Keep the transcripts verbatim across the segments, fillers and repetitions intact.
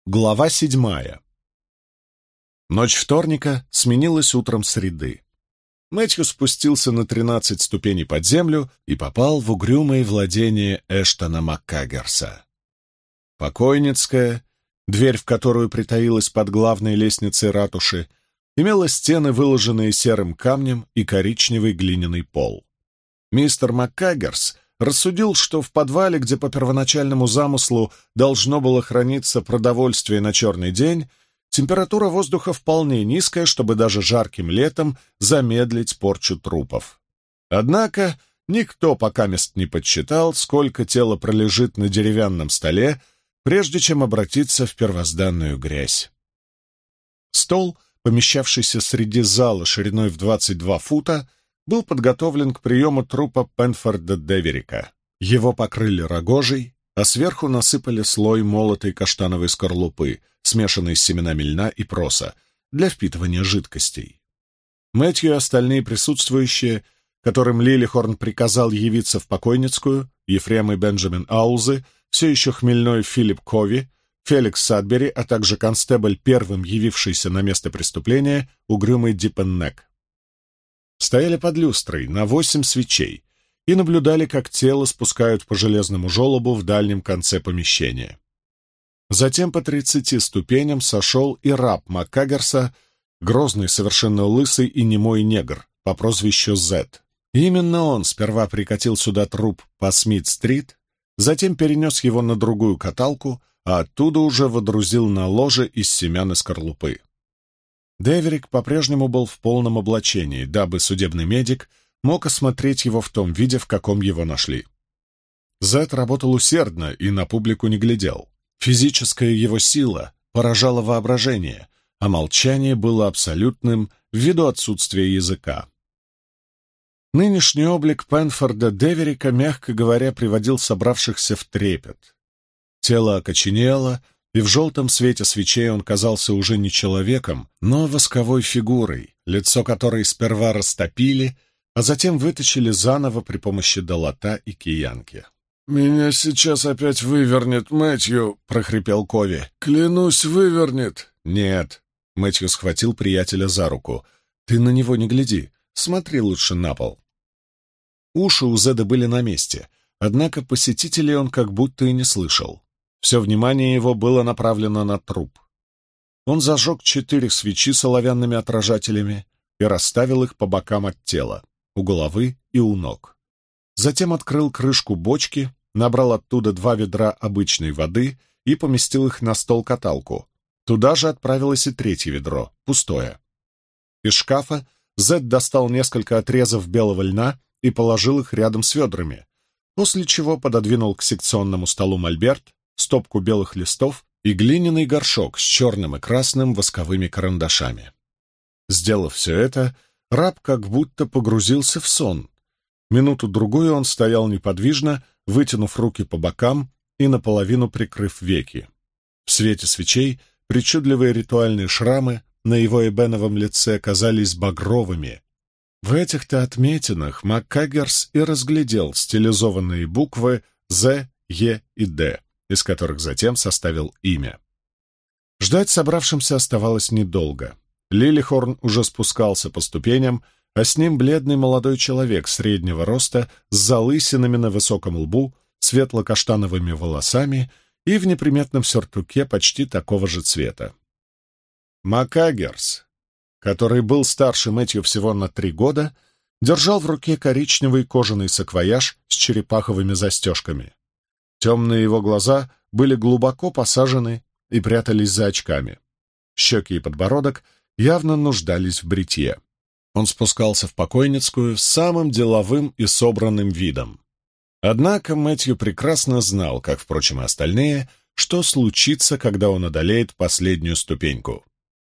Глава седьмая. Ночь вторника сменилась утром среды. Мэтью спустился на тринадцать ступеней под землю и попал в угрюмое владение Эштона Маккагерса. Покойницкая, дверь в которую притаилась под главной лестницей ратуши, имела стены, выложенные серым камнем, и коричневый глиняный пол. Мистер Маккагерс рассудил, что в подвале, где по первоначальному замыслу должно было храниться продовольствие на черный день, температура воздуха вполне низкая, чтобы даже жарким летом замедлить порчу трупов. Однако никто покамест не подсчитал, сколько тело пролежит на деревянном столе, прежде чем обратиться в первозданную грязь. Стол, помещавшийся среди зала шириной в двадцать два фута, был подготовлен к приему трупа Пенфорда Деверика. Его покрыли рогожей, а сверху насыпали слой молотой каштановой скорлупы, смешанной с семенами льна и проса, для впитывания жидкостей. Мэтью и остальные присутствующие, которым Лилихорн приказал явиться в покойницкую, Ефрем и Бенджамин Аузы, все еще хмельной Филипп Кови, Феликс Садбери, а также констебль, первым явившийся на место преступления, угрюмый Диппеннек, стояли под люстрой на восемь свечей и наблюдали, как тело спускают по железному желобу в дальнем конце помещения. Затем по тридцати ступеням сошел и раб Маккагерса, грозный, совершенно лысый и немой негр по прозвищу Зет. Именно он сперва прикатил сюда труп по Смит-стрит, затем перенес его на другую каталку, а оттуда уже водрузил на ложе из семян и скорлупы. Деверик по-прежнему был в полном облачении, дабы судебный медик мог осмотреть его в том виде, в каком его нашли. Зет работал усердно и на публику не глядел. Физическая его сила поражала воображение, а молчание было абсолютным ввиду отсутствия языка. Нынешний облик Пенфорда Деверика, мягко говоря, приводил собравшихся в трепет. Тело окоченело, и в желтом свете свечей он казался уже не человеком, но восковой фигурой, лицо которой сперва растопили, а затем выточили заново при помощи долота и киянки. «Меня сейчас опять вывернет, Мэтью!» — прохрипел Кови. «Клянусь, вывернет!» «Нет!» — Мэтью схватил приятеля за руку. «Ты на него не гляди, смотри лучше на пол». Уши у Зеда были на месте, однако посетителей он как будто и не слышал. Все внимание его было направлено на труп. Он зажег четыре свечи с оловянными отражателями и расставил их по бокам от тела, у головы и у ног. Затем открыл крышку бочки, набрал оттуда два ведра обычной воды и поместил их на стол-каталку. Туда же отправилось и третье ведро, пустое. Из шкафа Зед достал несколько отрезов белого льна и положил их рядом с ведрами, после чего пододвинул к секционному столу мольберт, стопку белых листов и глиняный горшок с черным и красным восковыми карандашами. Сделав все это, раб как будто погрузился в сон. Минуту-другую он стоял неподвижно, вытянув руки по бокам и наполовину прикрыв веки. В свете свечей причудливые ритуальные шрамы на его эбеновом лице казались багровыми. В этих-то отметинах Маккагерс и разглядел стилизованные буквы «З», «Е» и «Д», из которых затем составил имя. Ждать собравшимся оставалось недолго. Лилихорн уже спускался по ступеням, а с ним бледный молодой человек среднего роста с залысинами на высоком лбу, светло-каштановыми волосами и в неприметном сюртуке почти такого же цвета. Маккагерс, который был старше Мэтью всего на три года, держал в руке коричневый кожаный саквояж с черепаховыми застежками. Темные его глаза были глубоко посажены и прятались за очками. Щеки и подбородок явно нуждались в бритье. Он спускался в покойницкую с самым деловым и собранным видом. Однако Мэтью прекрасно знал, как, впрочем, и остальные, что случится, когда он одолеет последнюю ступеньку.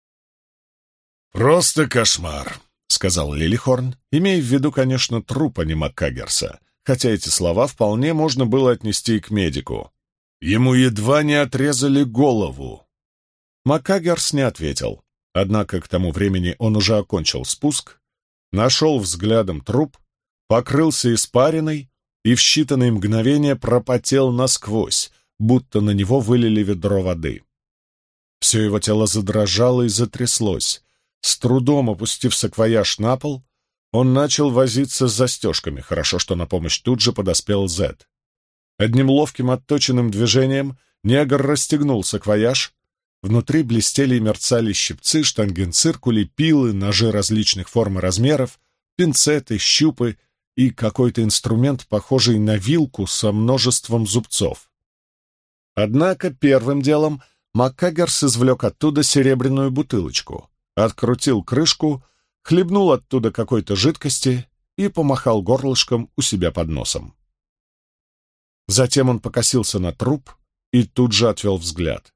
«Просто кошмар», — сказал Лилихорн, имея в виду, конечно, труп, а не Маккагерса, хотя эти слова вполне можно было отнести и к медику. Ему едва не отрезали голову. Маккагерс не ответил, однако к тому времени он уже окончил спуск, нашел взглядом труп, покрылся испариной и в считанные мгновения пропотел насквозь, будто на него вылили ведро воды. Все его тело задрожало и затряслось. С трудом опустив саквояж на пол, он начал возиться с застежками. Хорошо, что на помощь тут же подоспел Зед. Одним ловким отточенным движением негр расстегнул саквояж. Внутри блестели и мерцали щипцы, штангенциркули, пилы, ножи различных форм и размеров, пинцеты, щупы и какой-то инструмент, похожий на вилку со множеством зубцов. Однако первым делом МакКаггерс извлек оттуда серебряную бутылочку, открутил крышку, хлебнул оттуда какой-то жидкости и помахал горлышком у себя под носом. Затем он покосился на труп и тут же отвел взгляд.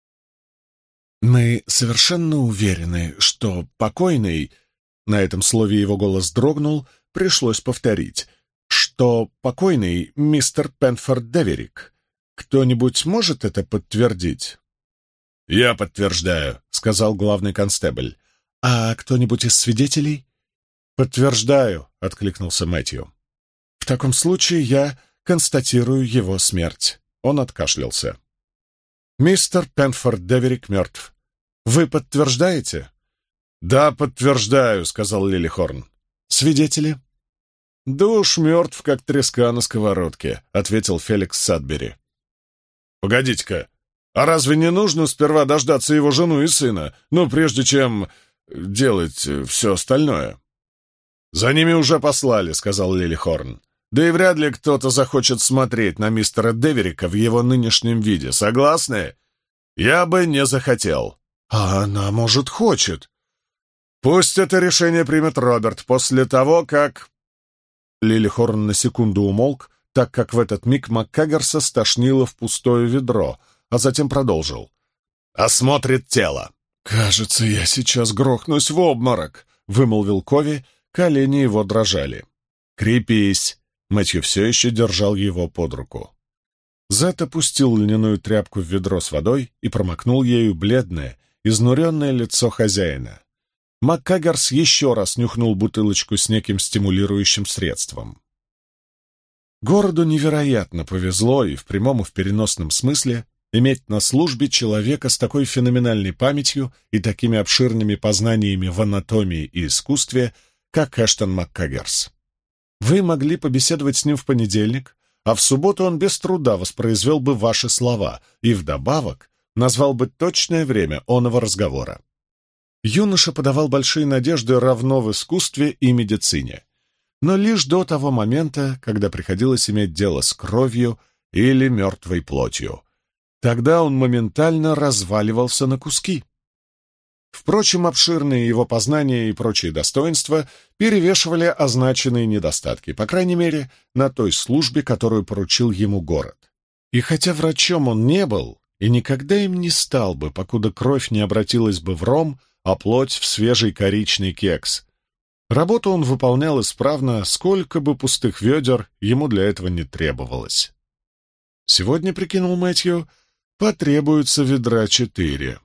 «Мы совершенно уверены, что покойный...» На этом слове его голос дрогнул, пришлось повторить. «Что покойный мистер Пенфорд Деверик. Кто-нибудь может это подтвердить?» «Я подтверждаю», — сказал главный констебль. «А кто-нибудь из свидетелей?» «Подтверждаю», — откликнулся Мэтью. «В таком случае я констатирую его смерть». Он откашлялся. «Мистер Пенфорд Деверик мертв. Вы подтверждаете?» «Да, подтверждаю», — сказал Лилихорн. «Свидетели?» «Да уж мертв, как треска на сковородке», — ответил Феликс Садбери. «Погодите-ка, а разве не нужно сперва дождаться его жену и сына, ну, прежде чем делать все остальное?» «За ними уже послали», — сказал Лилихорн. «Да и вряд ли кто-то захочет смотреть на мистера Деверика в его нынешнем виде. Согласны? Я бы не захотел». «А она, может, хочет?» «Пусть это решение примет Роберт после того, как...» Лилихорн на секунду умолк, так как в этот миг МакКаггерса стошнило в пустое ведро, а затем продолжил. «Осмотрит тело». «Кажется, я сейчас грохнусь в обморок», — вымолвил Кови, колени его дрожали. «Крепись!» — Мэтью все еще держал его под руку. Зет опустил льняную тряпку в ведро с водой и промокнул ею бледное, изнуренное лицо хозяина. МакКаггерс еще раз нюхнул бутылочку с неким стимулирующим средством. Городу невероятно повезло и в прямом и в переносном смысле иметь на службе человека с такой феноменальной памятью и такими обширными познаниями в анатомии и искусстве, как Эштон МакКаггерс. Вы могли побеседовать с ним в понедельник, а в субботу он без труда воспроизвел бы ваши слова и вдобавок назвал бы точное время оного разговора. Юноша подавал большие надежды равно в искусстве и медицине, но лишь до того момента, когда приходилось иметь дело с кровью или мертвой плотью. Тогда он моментально разваливался на куски. Впрочем, обширные его познания и прочие достоинства перевешивали означенные недостатки, по крайней мере, на той службе, которую поручил ему город. И хотя врачом он не был и никогда им не стал бы, покуда кровь не обратилась бы в ром, а плоть в свежий коричный кекс, работу он выполнял исправно, сколько бы пустых ведер ему для этого не требовалось. Сегодня, прикинул Мэтью, потребуется ведра четыре.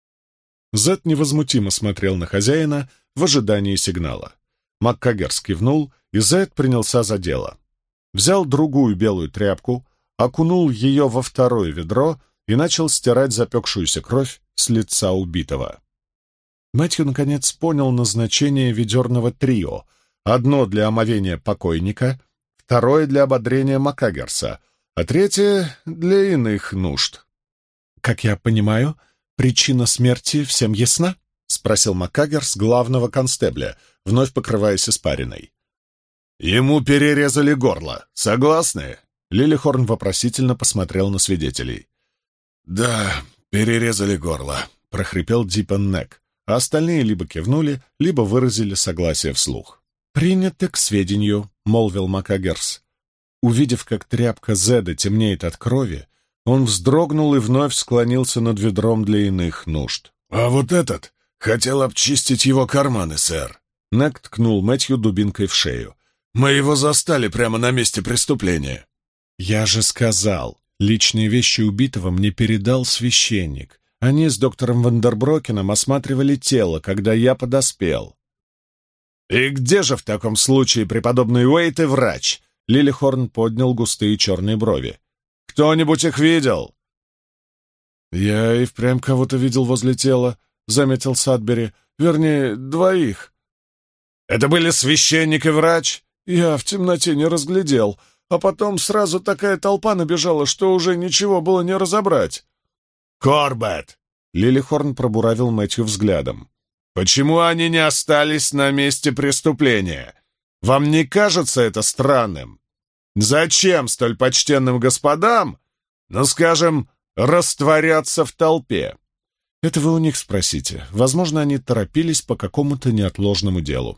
Зет невозмутимо смотрел на хозяина в ожидании сигнала. МакКаггерс кивнул, и Зет принялся за дело. Взял другую белую тряпку, окунул ее во второе ведро и начал стирать запекшуюся кровь с лица убитого. Мэтью, наконец, понял назначение ведерного трио. Одно для омовения покойника, второе для ободрения МакКаггерса, а третье для иных нужд. «Как я понимаю, причина смерти всем ясна?» — спросил МакКаггерс главного констебля, вновь покрываясь испариной. «Ему перерезали горло. Согласны?» Лилихорн вопросительно посмотрел на свидетелей. «Да, перерезали горло», — прохрипел Диппен Нек, а остальные либо кивнули, либо выразили согласие вслух. «Принято к сведению», — молвил МакКаггерс. Увидев, как тряпка Зеда темнеет от крови, он вздрогнул и вновь склонился над ведром для иных нужд. «А вот этот хотел обчистить его карманы, сэр!» Нек ткнул Мэтью дубинкой в шею. «Мы его застали прямо на месте преступления!» «Я же сказал, личные вещи убитого мне передал священник. Они с доктором Вандерброкеном осматривали тело, когда я подоспел». «И где же в таком случае преподобный Уэйт и врач?» Лилихорн поднял густые черные брови. «Кто-нибудь их видел?» «Я и впрямь кого-то видел возле тела», — заметил Садбери. «Вернее, двоих». «Это были священник и врач?» «Я в темноте не разглядел, а потом сразу такая толпа набежала, что уже ничего было не разобрать». «Корбетт!» — Лилихорн пробуравил Мэтью взглядом. «Почему они не остались на месте преступления? Вам не кажется это странным? Зачем столь почтенным господам, ну, скажем, растворяться в толпе?» «Это вы у них спросите. Возможно, они торопились по какому-то неотложному делу».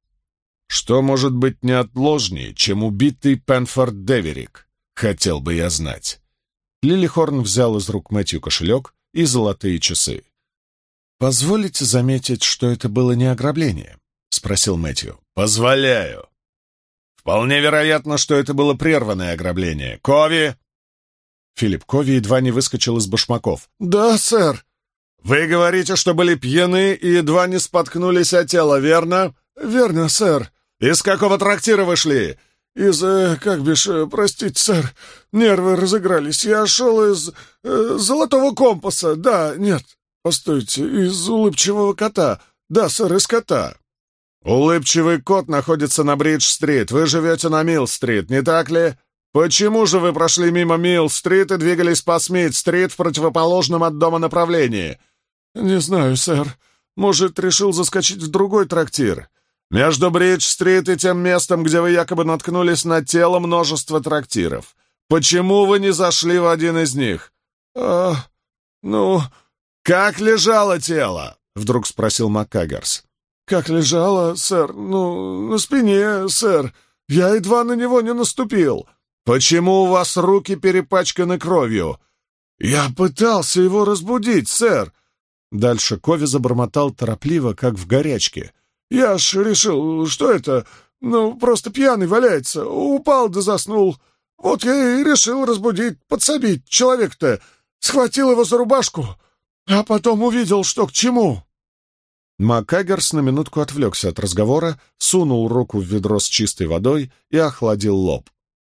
«Что может быть неотложнее, чем убитый Пенфорд Деверик? Хотел бы я знать». Лилихорн взял из рук Мэтью кошелек и золотые часы. «Позволите заметить, что это было не ограбление?» — спросил Мэтью. «Позволяю. Вполне вероятно, что это было прерванное ограбление. Кови!» Филипп Кови едва не выскочил из башмаков. «Да, сэр!» «Вы говорите, что были пьяны и едва не споткнулись о тело, верно?» «Верно, сэр». «Из какого трактира вы шли?» «Из... Э, как бишь, э, простите, сэр, нервы разыгрались. Я шел из... Э, Золотого компаса, да, нет, постойте, из Улыбчивого кота. Да, сэр, из кота». «Улыбчивый кот находится на Бридж-стрит. Вы живете на Милл-стрит, не так ли? Почему же вы прошли мимо Милл-стрит и двигались по Смит-стрит в противоположном от дома направлении?» «Не знаю, сэр. Может, решил заскочить в другой трактир?» «Между Бридж-стрит и тем местом, где вы якобы наткнулись на тело, множество трактиров. Почему вы не зашли в один из них?» «А... ну...» «Как лежало тело?» — вдруг спросил МакКаггерс. «Как лежало, сэр? Ну, на спине, сэр. Я едва на него не наступил». «Почему у вас руки перепачканы кровью?» «Я пытался его разбудить, сэр». Дальше Кови забормотал торопливо, как в горячке. «Я ж решил, что это, ну, просто пьяный валяется, упал да заснул. Вот я и решил разбудить, подсобить человек-то. Схватил его за рубашку, а потом увидел, что к чему». МакКаггерс на минутку отвлекся от разговора, сунул руку в ведро с чистой водой и охладил лоб.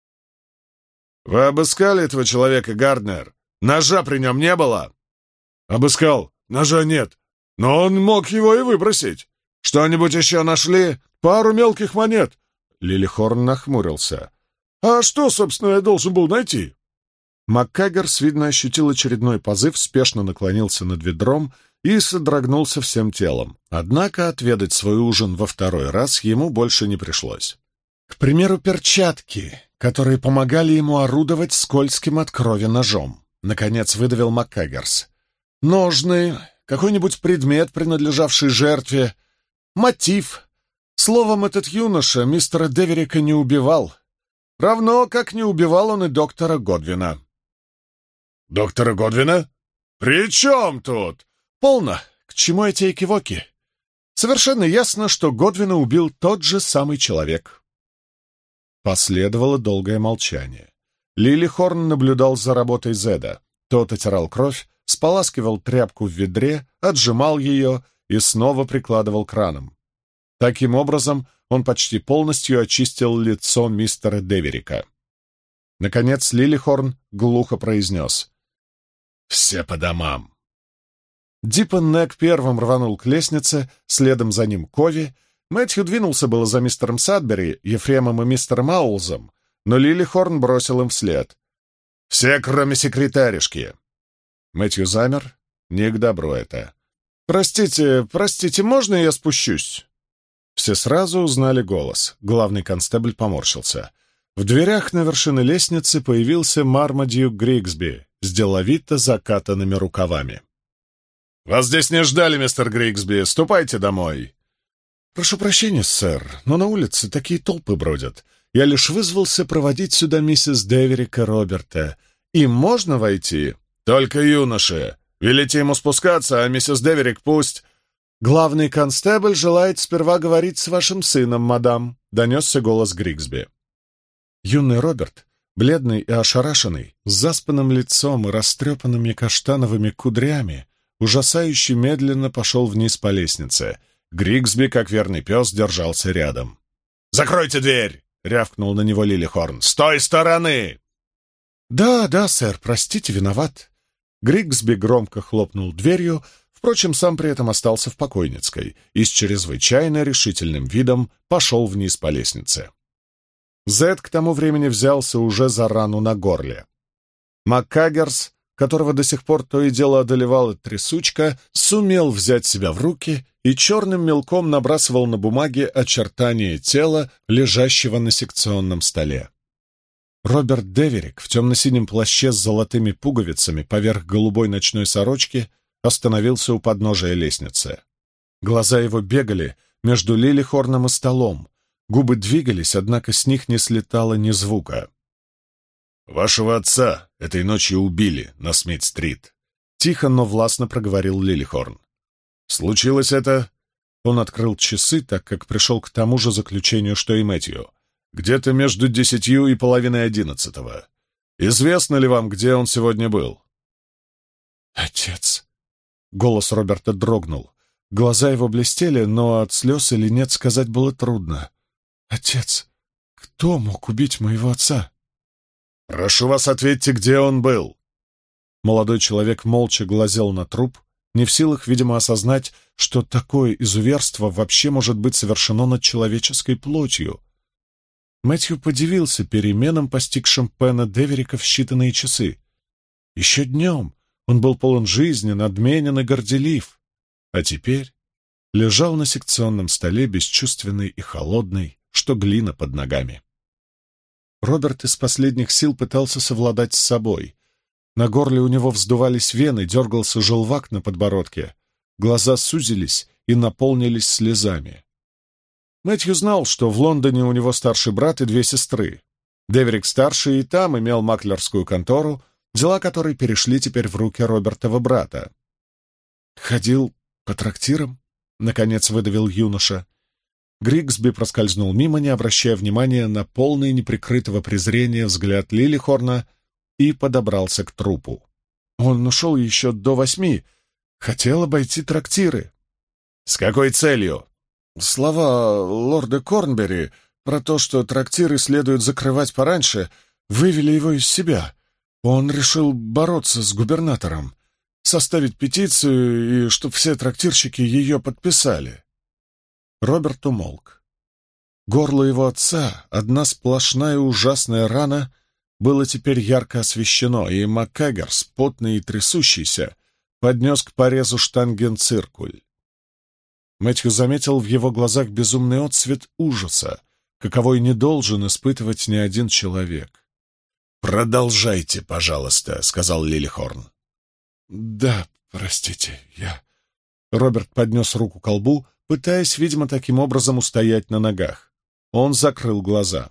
«Вы обыскали этого человека, Гарднер? Ножа при нем не было?» «Обыскал. Ножа нет. Но он мог его и выбросить. Что-нибудь еще нашли? Пару мелких монет». Лилихорн нахмурился. «А что, собственно, я должен был найти?» МакКаггерс, видно, ощутил очередной позыв, спешно наклонился над ведром и содрогнулся всем телом. Однако отведать свой ужин во второй раз ему больше не пришлось. «К примеру, перчатки, которые помогали ему орудовать скользким от крови ножом», — наконец выдавил МакКаггерс. «Ножны, какой-нибудь предмет, принадлежавший жертве, мотив. Словом, этот юноша мистера Деверика не убивал. Равно, как не убивал он и доктора Годвина». «Доктора Годвина? При чем тут?» «Полно. К чему эти экивоки? Совершенно ясно, что Годвина убил тот же самый человек». Последовало долгое молчание. Лилихорн наблюдал за работой Зеда. Тот отирал кровь, споласкивал тряпку в ведре, отжимал ее и снова прикладывал к ранам. Таким образом, он почти полностью очистил лицо мистера Деверика. Наконец Лилихорн глухо произнес: «Все по домам». Диппеннек первым рванул к лестнице, следом за ним Кови. Мэтью двинулся было за мистером Садбери, Ефремом и мистером Аулзом, но Лилихорн бросил им вслед: «Все, кроме секретаришки». Мэтью замер. Не к добру это. «Простите, простите, можно я спущусь?» Все сразу узнали голос. Главный констебль поморщился. В дверях на вершине лестницы появился Мармадьюк Григсби с деловито закатанными рукавами. «Вас здесь не ждали, мистер Григсби. Ступайте домой». «Прошу прощения, сэр, но на улице такие толпы бродят. Я лишь вызвался проводить сюда миссис Деверика Роберта. Им можно войти?» «Только юноши. Велите ему спускаться, а миссис Деверик пусть...» «Главный констебль желает сперва говорить с вашим сыном, мадам», — донесся голос Григсби. Юный Роберт, бледный и ошарашенный, с заспанным лицом и растрепанными каштановыми кудрями, ужасающе медленно пошел вниз по лестнице. Григсби, как верный пес, держался рядом. «Закройте дверь!» — рявкнул на него Лилихорн. «С той стороны!» «Да, да, сэр, простите, виноват». Григсби громко хлопнул дверью, впрочем, сам при этом остался в покойницкой и с чрезвычайно решительным видом пошел вниз по лестнице. Зед к тому времени взялся уже за рану на горле. МакКаггерс, которого до сих пор то и дело одолевала трясучка, сумел взять себя в руки и черным мелком набрасывал на бумаге очертания тела, лежащего на секционном столе. Роберт Деверик в темно-синем плаще с золотыми пуговицами поверх голубой ночной сорочки остановился у подножия лестницы. Глаза его бегали между Лилихорном и столом, губы двигались, однако с них не слетало ни звука. «Вашего отца этой ночью убили на Смит-стрит», — тихо, но властно проговорил Лилихорн. «Случилось это...» Он открыл часы, так как пришел к тому же заключению, что и Мэтью. «Где-то между десятью и половиной одиннадцатого. Известно ли вам, где он сегодня был?» «Отец...» Голос Роберта дрогнул. Глаза его блестели, но от слез или нет сказать было трудно. «Отец, кто мог убить моего отца?» «Прошу вас, ответьте, где он был!» Молодой человек молча глазел на труп, не в силах, видимо, осознать, что такое изуверство вообще может быть совершено над человеческой плотью. Мэтью подивился переменам, постигшим Пена Деверика в считанные часы. Еще днем он был полон жизни, надменен и горделив, а теперь лежал на секционном столе бесчувственный и холодный, что глина под ногами. Роберт из последних сил пытался совладать с собой. На горле у него вздувались вены, дергался желвак на подбородке, глаза сузились и наполнились слезами. Мэтью знал, что в Лондоне у него старший брат и две сестры. Деверик-старший и там имел маклерскую контору, дела которой перешли теперь в руки Робертова брата. «Ходил по трактирам?» — наконец выдавил юноша. Григсби проскользнул мимо, не обращая внимания на полный неприкрытого презрения взгляд Лилихорна, и подобрался к трупу. Он ушел еще до восьми, хотел обойти трактиры. «С какой целью?» Слова лорда Корнбери про то, что трактиры следует закрывать пораньше, вывели его из себя. Он решил бороться с губернатором, составить петицию и чтоб все трактирщики ее подписали. Роберт умолк. Горло его отца, одна сплошная ужасная рана, было теперь ярко освещено, и МакКаггерс, потный и трясущийся, поднес к порезу штангенциркуль. Мэтью заметил в его глазах безумный отсвет ужаса, каковой не должен испытывать ни один человек. «Продолжайте, пожалуйста», — сказал Лилихорн. «Да, простите, я...» Роберт поднес руку к колбу, пытаясь, видимо, таким образом устоять на ногах. Он закрыл глаза.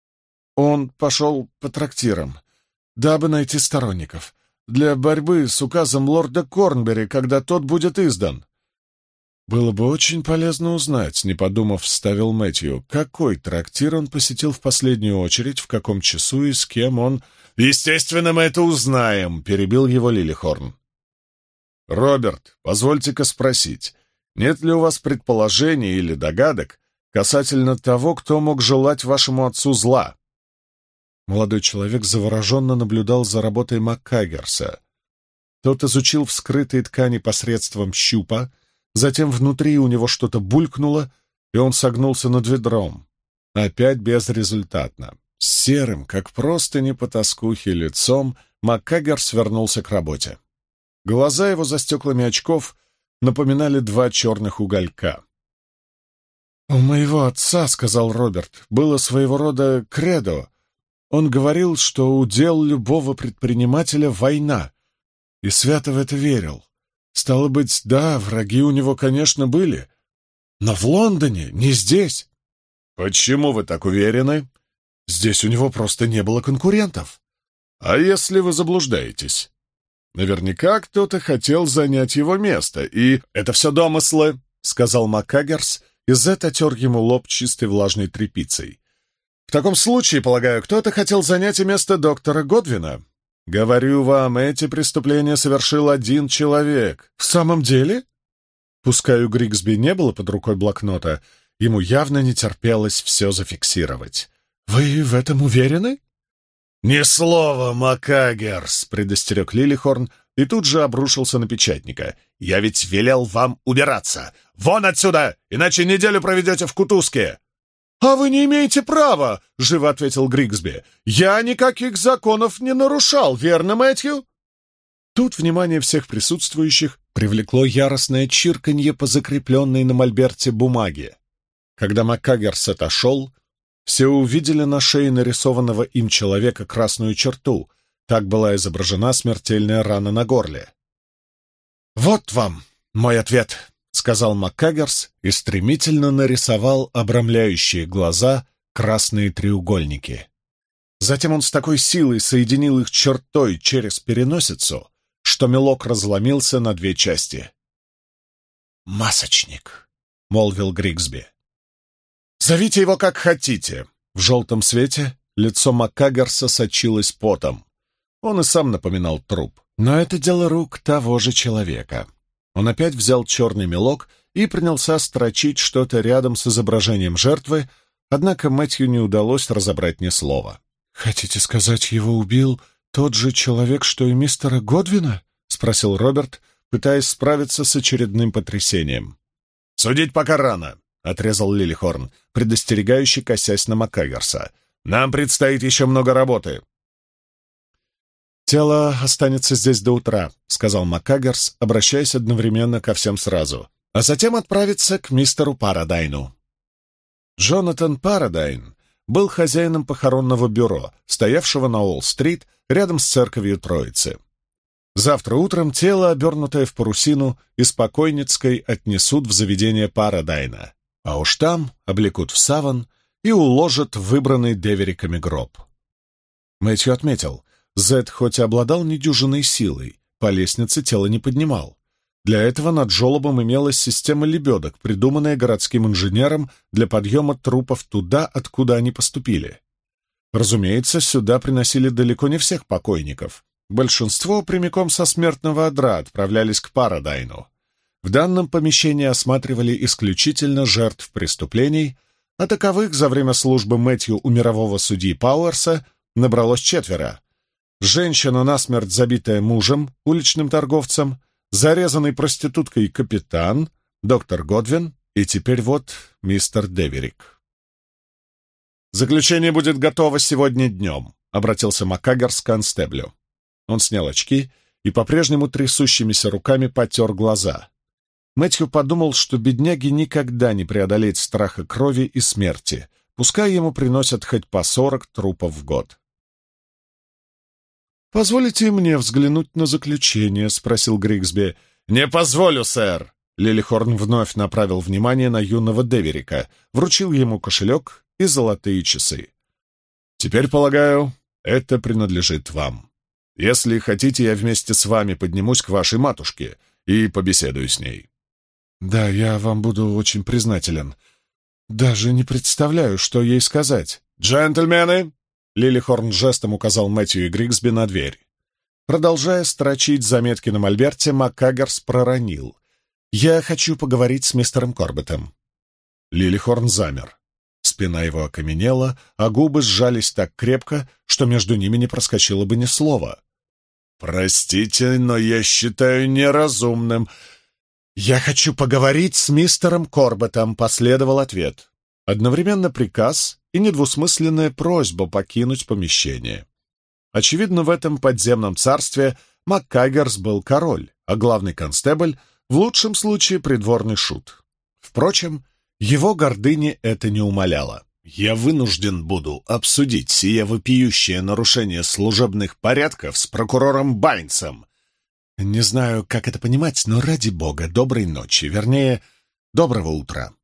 Он пошел по трактирам, дабы найти сторонников, для борьбы с указом лорда Корнбери, когда тот будет издан. «Было бы очень полезно узнать», — не подумав, вставил Мэтью, какой трактир он посетил в последнюю очередь, в каком часу и с кем он... «Естественно, мы это узнаем», — перебил его Лилихорн. «Роберт, позвольте-ка спросить, нет ли у вас предположений или догадок касательно того, кто мог желать вашему отцу зла?» Молодой человек завороженно наблюдал за работой МакКаггерса. Тот изучил вскрытые ткани посредством щупа, затем внутри у него что-то булькнуло, и он согнулся над ведром. Опять безрезультатно. С серым, как простыни потаскухи, лицом МакКаггерс вернулся к работе. Глаза его за стеклами очков напоминали два черных уголька. «У моего отца, — сказал Роберт, — было своего рода кредо. Он говорил, что удел любого предпринимателя — война, и свято в это верил. Стало быть, да, враги у него, конечно, были, но в Лондоне, не здесь». «Почему вы так уверены?» «Здесь у него просто не было конкурентов». «А если вы заблуждаетесь? Наверняка кто-то хотел занять его место, и...» «Это все домыслы», — сказал МакКаггерс, и Зет отер ему лоб чистой влажной тряпицей. «В таком случае, полагаю, кто-то хотел занять и место доктора Годвина. Говорю вам, эти преступления совершил один человек». «В самом деле?» Пускай у Григсби не было под рукой блокнота, ему явно не терпелось все зафиксировать. «Вы в этом уверены?» «Ни слова, МакКаггерс», — предостерег Лилихорн, и тут же обрушился на печатника. «Я ведь велел вам убираться! Вон отсюда, иначе неделю проведете в кутузке!» «А вы не имеете права!» — живо ответил Григсби. «Я никаких законов не нарушал, верно, Мэтью?» Тут внимание всех присутствующих привлекло яростное чирканье по закрепленной на мольберте бумаге. Когда МакКаггерс отошел, все увидели на шее нарисованного им человека красную черту. Так была изображена смертельная рана на горле. «Вот вам мой ответ», — сказал МакКаггерс и стремительно нарисовал обрамляющие глаза красные треугольники. Затем он с такой силой соединил их чертой через переносицу, что мелок разломился на две части. «Масочник», — молвил Григсби. «Зовите его как хотите». В желтом свете лицо МакКаггерса сочилось потом. Он и сам напоминал труп. Но это дело рук того же человека. Он опять взял черный мелок и принялся строчить что-то рядом с изображением жертвы, однако Мэтью не удалось разобрать ни слова. «Хотите сказать, его убил тот же человек, что и мистера Годвина?» — спросил Роберт, пытаясь справиться с очередным потрясением. «Судить пока рано», — отрезал Лилихорн, предостерегающе косясь на МакКаггерса. «Нам предстоит еще много работы». «Тело останется здесь до утра», — сказал МакКаггерс, обращаясь одновременно ко всем сразу, «а затем отправиться к мистеру Парадайну». Джонатан Парадайн был хозяином похоронного бюро, стоявшего на Уолл-стрит рядом с церковью Троицы. Завтра утром тело, обернутое в парусину, из покойницкой отнесут в заведение Парадайна, а уж там облекут в саван и уложат в выбранный девериками гроб. Мэтью отметил, Зед хоть и обладал недюжинной силой, по лестнице тело не поднимал. Для этого над жолобом имелась система лебедок, придуманная городским инженером для подъема трупов туда, откуда они поступили. Разумеется, сюда приносили далеко не всех покойников. Большинство прямиком со смертного одра отправлялись к Парадайну. В данном помещении осматривали исключительно жертв преступлений, а таковых за время службы Мэтью у мирового судьи Пауэрса набралось четверо. Женщина, насмерть забитая мужем, уличным торговцем, зарезанный проституткой капитан, доктор Годвин и теперь вот мистер Деверик. «Заключение будет готово сегодня днем», — обратился МакКаггерс к констеблю. Он снял очки и по-прежнему трясущимися руками потер глаза. Мэтью подумал, что бедняге никогда не преодолеть страха крови и смерти, пускай ему приносят хоть по сорок трупов в год. «Позволите мне взглянуть на заключение?» — спросил Григсби. «Не позволю, сэр!» Лилихорн вновь направил внимание на юного Деверика, вручил ему кошелек и золотые часы. «Теперь, полагаю, это принадлежит вам. Если хотите, я вместе с вами поднимусь к вашей матушке и побеседую с ней». «Да, я вам буду очень признателен. Даже не представляю, что ей сказать». «Джентльмены!» Лилихорн жестом указал Мэтью и Григсби на дверь. Продолжая строчить заметки на мольберте, МакКаггерс проронил: «Я хочу поговорить с мистером Корбеттом». Лилихорн замер. Спина его окаменела, а губы сжались так крепко, что между ними не проскочило бы ни слова. «Простите, но я считаю неразумным». «Я хочу поговорить с мистером Корбеттом», — последовал ответ. Одновременно приказ и недвусмысленная просьба покинуть помещение. Очевидно, в этом подземном царстве МакКаггерс был король, а главный констебль — в лучшем случае придворный шут. Впрочем, его гордыни это не умаляло. «Я вынужден буду обсудить сие вопиющее нарушение служебных порядков с прокурором Байнсом. Не знаю, как это понимать, но ради бога, доброй ночи, вернее, доброго утра».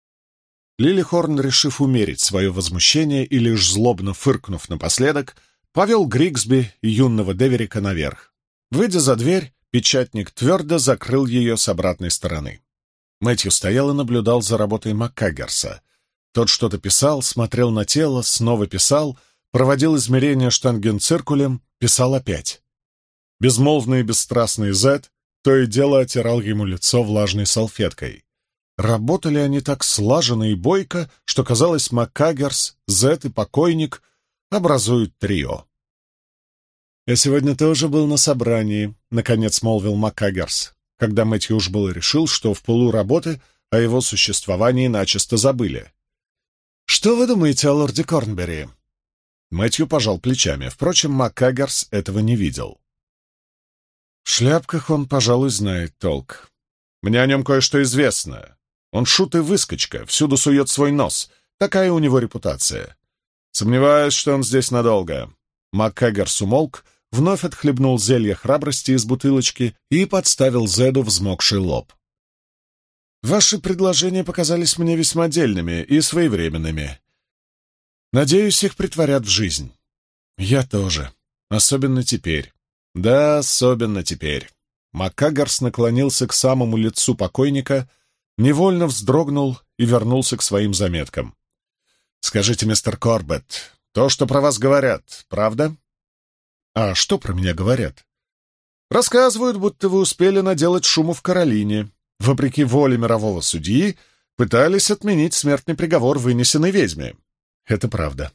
Лилихорн, решив умерить свое возмущение и лишь злобно фыркнув напоследок, повел Григсби и юного Деверика наверх. Выйдя за дверь, печатник твердо закрыл ее с обратной стороны. Мэтью стоял и наблюдал за работой МакКаггерса. Тот что-то писал, смотрел на тело, снова писал, проводил измерения штангенциркулем, писал опять. Безмолвный и бесстрастный Зед то и дело отирал ему лицо влажной салфеткой. Работали они так слаженно и бойко, что, казалось, МакКаггерс, Зед и покойник образуют трио. «Я сегодня тоже был на собрании», — наконец молвил МакКаггерс, когда Мэтью уж было решил, что в пылу работы о его существовании начисто забыли. «Что вы думаете о лорде Корнберри?» Мэтью пожал плечами. Впрочем, МакКаггерс этого не видел. «В шляпках он, пожалуй, знает толк. Мне о нем кое-что известно. Он шут и выскочка, всюду сует свой нос. Такая у него репутация. Сомневаюсь, что он здесь надолго». МакКаггерс умолк, вновь отхлебнул зелье храбрости из бутылочки и подставил Зеду взмокший лоб. «Ваши предложения показались мне весьма дельными и своевременными. Надеюсь, их притворят в жизнь. Я тоже. Особенно теперь. Да, особенно теперь». МакКаггерс наклонился к самому лицу покойника, невольно вздрогнул и вернулся к своим заметкам. «Скажите, мистер Корбетт, то, что про вас говорят, правда?» «А что про меня говорят?» «Рассказывают, будто вы успели наделать шуму в Каролине. Вопреки воле мирового судьи, пытались отменить смертный приговор, вынесенный ведьме. Это правда».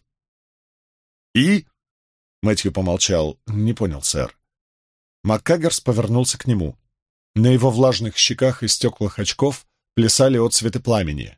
«И?» — Мэтью помолчал. «Не понял, сэр». МакКаггерс повернулся к нему. На его влажных щеках и стеклах очков плясали отсветы пламени.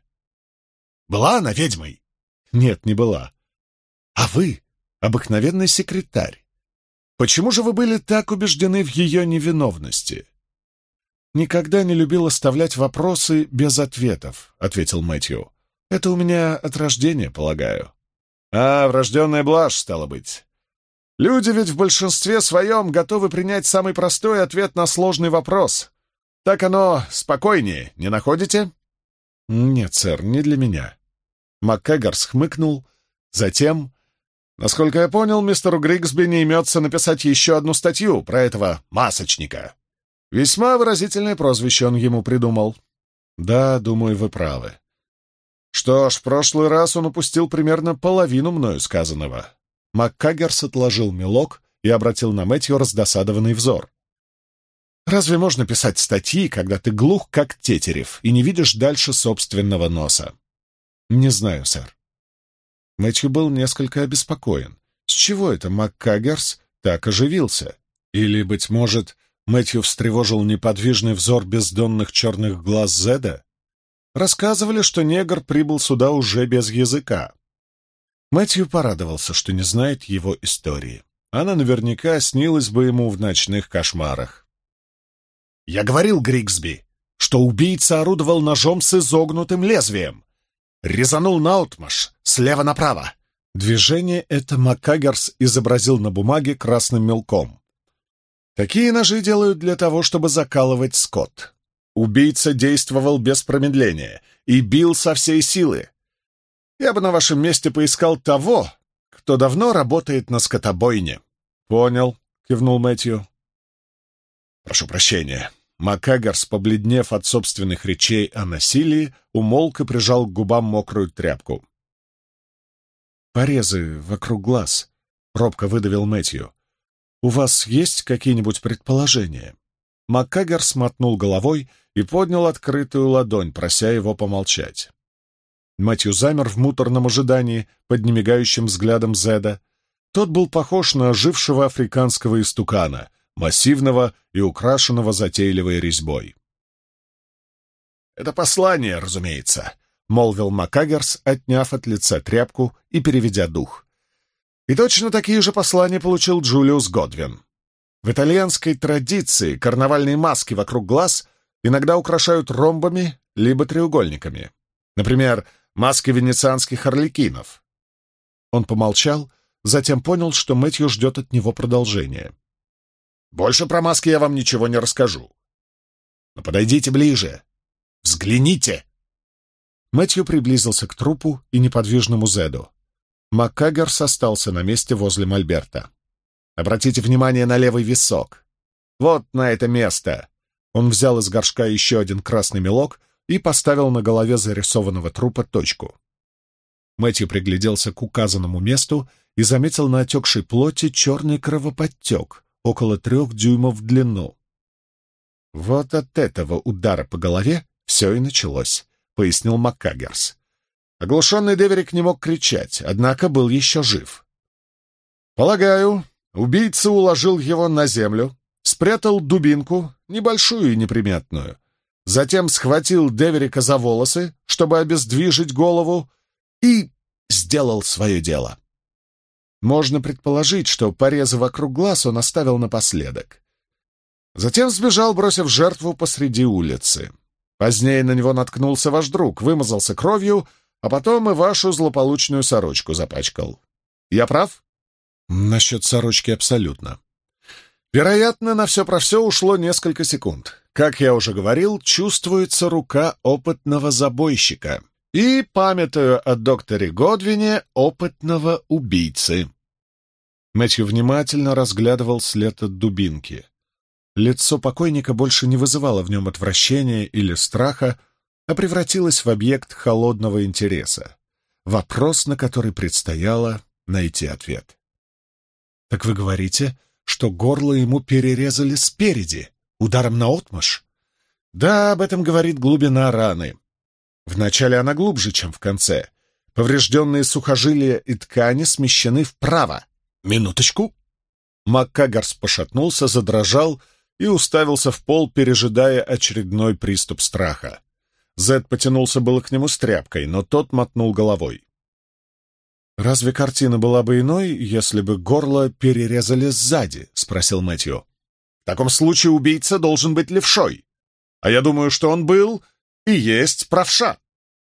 «Была она ведьмой?» «Нет, не была. А вы — обыкновенный секретарь. Почему же вы были так убеждены в ее невиновности?» «Никогда не любил оставлять вопросы без ответов», — ответил Мэтью. «Это у меня от рождения, полагаю». «А, врожденная блажь, стало быть. Люди ведь в большинстве своем готовы принять самый простой ответ на сложный вопрос. Так оно спокойнее, не находите?» «Нет, сэр, не для меня». МакКаггерс хмыкнул, затем... «Насколько я понял, мистеру Григсби не имется написать еще одну статью про этого масочника. Весьма выразительное прозвище он ему придумал». «Да, думаю, вы правы». «Что ж, в прошлый раз он упустил примерно половину мною сказанного». МакКаггерс отложил мелок и обратил на Мэтью раздосадованный взор. «Разве можно писать статьи, когда ты глух, как тетерев, и не видишь дальше собственного носа?» «Не знаю, сэр». Мэтью был несколько обеспокоен. С чего это МакКаггерс так оживился? Или, быть может, Мэтью встревожил неподвижный взор бездонных черных глаз Зеда? Рассказывали, что негр прибыл сюда уже без языка. Мэтью порадовался, что не знает его истории. Она наверняка снилась бы ему в ночных кошмарах. «Я говорил Григсби, что убийца орудовал ножом с изогнутым лезвием. Резанул наотмашь, слева направо». Движение это МакКаггерс изобразил на бумаге красным мелком. «Такие ножи делают для того, чтобы закалывать скот. Убийца действовал без промедления и бил со всей силы. Я бы на вашем месте поискал того, кто давно работает на скотобойне». «Понял», — кивнул Мэтью. «Прошу прощения». МакКаггерс, побледнев от собственных речей о насилии, умолк и прижал к губам мокрую тряпку. «Порезы вокруг глаз», — робко выдавил Мэтью. «У вас есть какие-нибудь предположения?» МакКаггерс мотнул головой и поднял открытую ладонь, прося его помолчать. Мэтью замер в муторном ожидании под немигающим взглядом Зеда. Тот был похож на ожившего африканского истукана, массивного и украшенного затейливой резьбой. «Это послание, разумеется», — молвил МакКаггерс, отняв от лица тряпку и переведя дух. «И точно такие же послания получил Джулиус Годвин. В итальянской традиции карнавальные маски вокруг глаз иногда украшают ромбами либо треугольниками. Например, маски венецианских арлекинов». Он помолчал, затем понял, что Мэтью ждет от него продолжения. «Больше про маски я вам ничего не расскажу. Но подойдите ближе. Взгляните!» Мэтью приблизился к трупу и неподвижному Зеду. МакКаггерс остался на месте возле мольберта. «Обратите внимание на левый висок. Вот на это место!» Он взял из горшка еще один красный мелок и поставил на голове зарисованного трупа точку. Мэтью пригляделся к указанному месту и заметил на отекшей плоти черный кровоподтек, около трех дюймов в длину. «Вот от этого удара по голове все и началось», — пояснил МакКаггерс. Оглушенный Деверик не мог кричать, однако был еще жив. «Полагаю, Убийца уложил его на землю, спрятал дубинку, небольшую и неприметную. Затем схватил Деверика за волосы, чтобы обездвижить голову, и сделал свое дело. Можно предположить, что порезы вокруг глаз он оставил напоследок. Затем сбежал, бросив жертву посреди улицы. Позднее на него наткнулся ваш друг, вымазался кровью, а потом и вашу злополучную сорочку запачкал. Я прав? Насчет сорочки абсолютно. Вероятно, на все про все ушло несколько секунд. Как я уже говорил, чувствуется рука опытного забойщика. И, памятуя о докторе Годвине, опытного убийцы. Мэтью внимательно разглядывал след от дубинки. Лицо покойника больше не вызывало в нем отвращения или страха, а превратилось в объект холодного интереса. Вопрос, на который предстояло найти ответ. «Так вы говорите, что горло ему перерезали спереди, ударом наотмашь?» «Да, об этом говорит глубина раны. Вначале она глубже, чем в конце. Поврежденные сухожилия и ткани смещены вправо. Минуточку!» МакКаггерс пошатнулся, задрожал и уставился в пол, пережидая очередной приступ страха. Зед потянулся было к нему с тряпкой, но тот мотнул головой. «Разве картина была бы иной, если бы горло перерезали сзади?» — спросил Мэтью. «В таком случае убийца должен быть левшой. А я думаю, что он был и есть правша.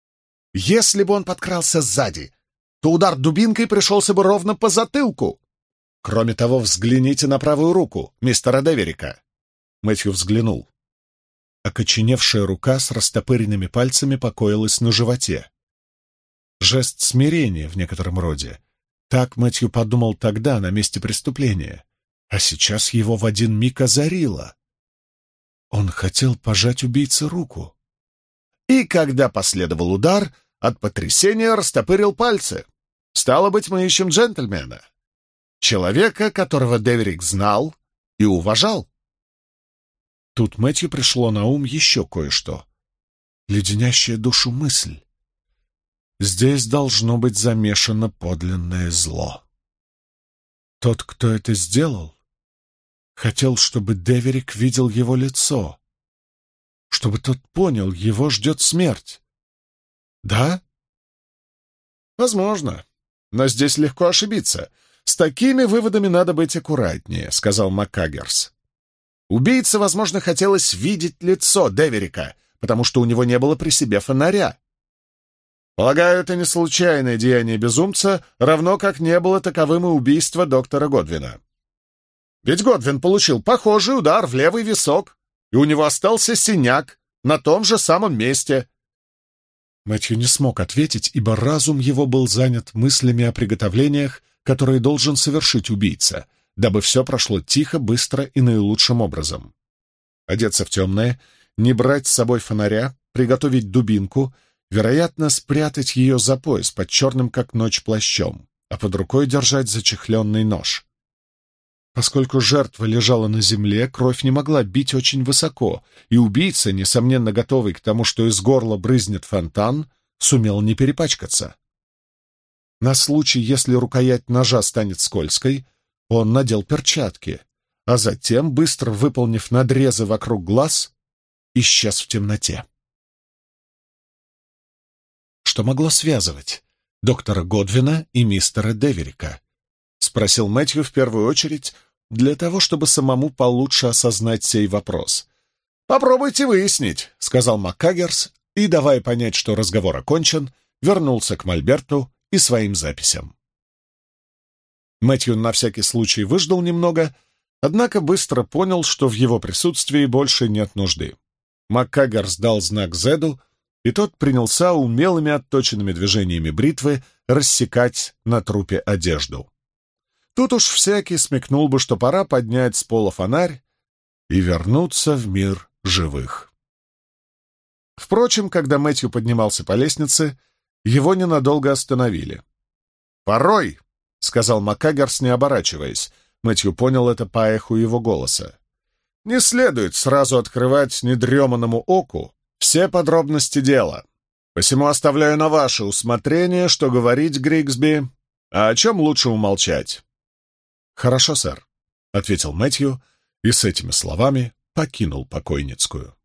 Если бы он подкрался сзади, то удар дубинкой пришелся бы ровно по затылку. Кроме того, взгляните на правую руку мистера Деверика». Мэтью взглянул. Окоченевшая рука с растопыренными пальцами покоилась на животе. Жест смирения в некотором роде. Так Мэтью подумал тогда, на месте преступления. А сейчас его в один миг озарило. Он хотел пожать убийце руку. И когда последовал удар, от потрясения растопырил пальцы. Стало быть, мы ищем джентльмена. Человека, которого Деверик знал и уважал. Тут Мэтью пришло на ум еще кое-что. Леденящая душу мысль. Здесь должно быть замешано подлинное зло. Тот, кто это сделал, хотел, чтобы Деверик видел его лицо, чтобы тот понял, его ждет смерть. Да? Возможно, но здесь легко ошибиться. С такими выводами надо быть аккуратнее, сказал МакКаггерс. Убийце, возможно, хотелось видеть лицо Деверика, потому что у него не было при себе фонаря. Полагаю, это не случайное деяние безумца, равно как не было таковым и убийство доктора Годвина. Ведь Годвин получил похожий удар в левый висок, и у него остался синяк на том же самом месте. Мэтью не смог ответить, ибо разум его был занят мыслями о приготовлениях, которые должен совершить убийца, дабы все прошло тихо, быстро и наилучшим образом. Одеться в темное, не брать с собой фонаря, приготовить дубинку, вероятно, спрятать ее за пояс под черным, как ночь, плащом, а под рукой держать зачехленный нож. Поскольку жертва лежала на земле, кровь не могла бить очень высоко, и убийца, несомненно готовый к тому, что из горла брызнет фонтан, сумел не перепачкаться. На случай, если рукоять ножа станет скользкой, он надел перчатки, а затем, быстро выполнив надрезы вокруг глаз, исчез в темноте. Что могло связывать доктора Годвина и мистера Деверика? — спросил Мэтью в первую очередь для того, чтобы самому получше осознать сей вопрос. «Попробуйте выяснить», — сказал МакКаггерс, и, давая понять, что разговор окончен, вернулся к мольберту и своим записям. Мэтью на всякий случай выждал немного, однако быстро понял, что в его присутствии больше нет нужды. МакКаггерс дал знак Зеду, и тот принялся умелыми отточенными движениями бритвы рассекать на трупе одежду. Тут уж всякий смекнул бы, что пора поднять с пола фонарь и вернуться в мир живых. Впрочем, когда Мэтью поднимался по лестнице, его ненадолго остановили. «Порой», — сказал МакКаггерс, не оборачиваясь, Мэтью понял это по эху его голоса, — «не следует сразу открывать недреманному оку все подробности дела. Посему оставляю на ваше усмотрение, что говорить, Григсби, а о чем лучше умолчать». «Хорошо, сэр», — ответил Мэтью и с этими словами покинул покойницкую.